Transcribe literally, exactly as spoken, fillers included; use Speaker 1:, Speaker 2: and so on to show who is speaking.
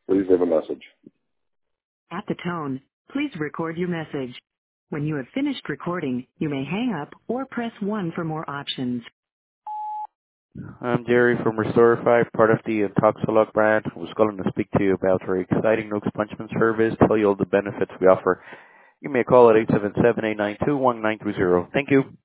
Speaker 1: Please leave a message.
Speaker 2: At the tone, please record your message. When you have finished recording, you may hang up or press one for more options.
Speaker 3: I'm Jerry from Restorify, part of the Intoxilog brand. I was calling to speak to you about our exciting new expungement service, tell you all the benefits we offer. Give me a call at eight seven seven, eight nine two, one nine three zero. Thank you.